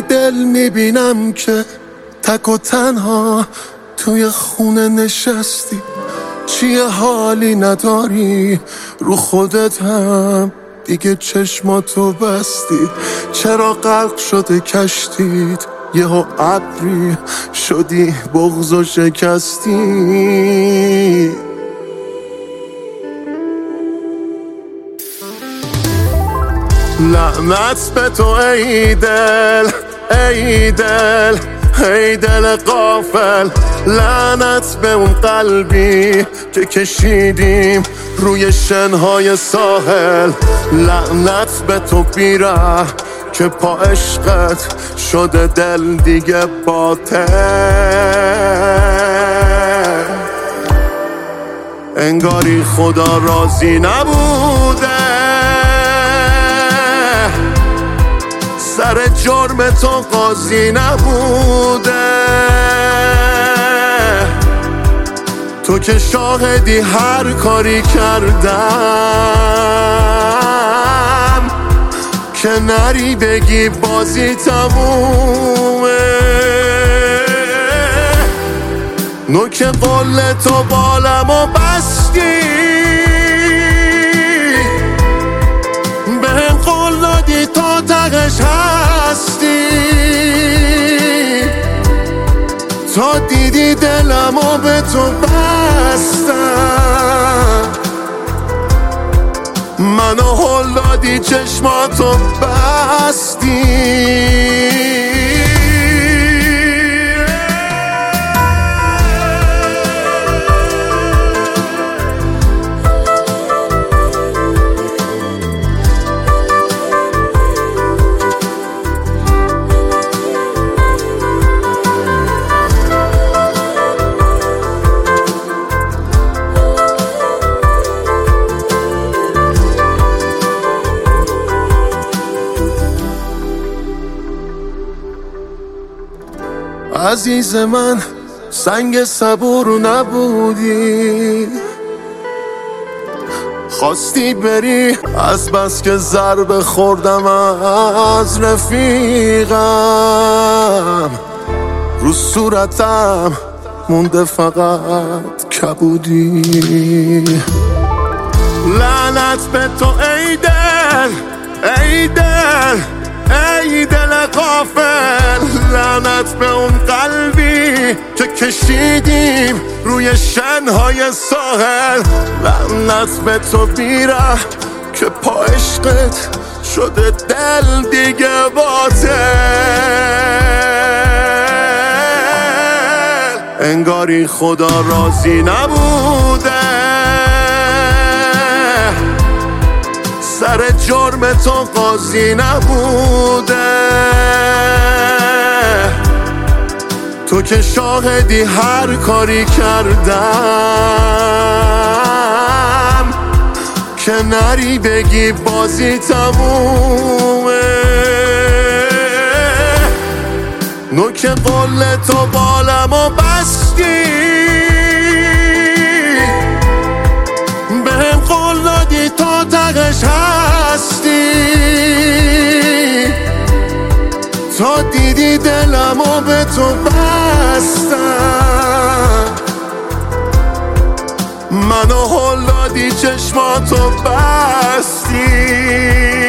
بیدل میبینم که تک و تنها توی خونه نشستی. چیه حالی نداری رو خودت هم دیگه چشماتو بستی. چرا غرق شده کشتیت یهو ابری شدی بغض و شکستی. لعنت به تو ای دل ای دل ای دل غافل. لعنت به اون قلبی که کشیدیم روی شنهای ساحل. لعنت به تو بیره که پا عشقت شده دل دیگه باطل. انگاری خدا راضی نبوده سر جرم تو قاضی نبوده. تو که شاهدی هر کاری کردم که نری بگی بازی تمومه. نوک قول تو بالمو بستی بهم قول دادی تا تقش هستی. تا دیدی دلمو به تو بستم منو هل دادی چشماتو بستی. عزیز من سنگ صبور نبودی. خواستی بری از بس که ضربه خوردم از رفیقم. رو صورتم مونده فقط کبودی. لعنت به تو ای دل ای دل ای دل غافل. لعنت به اون قلبی که کشیدیم روی شنهای ساحل. لعنت به تو بیره که پا عشقت شده دل دیگه باطل. انگاری خدا راضی نبوده سر جرم تو قاضی نبوده. تو که شاهدی هر کاری کردم که نری بگی بازی تمومه. نوک قول تو بالمو بستی بهم قول دادی تا تقش هستی. تا دیدی دلمو به تو بستم منو هل دادی چشماتو بستی.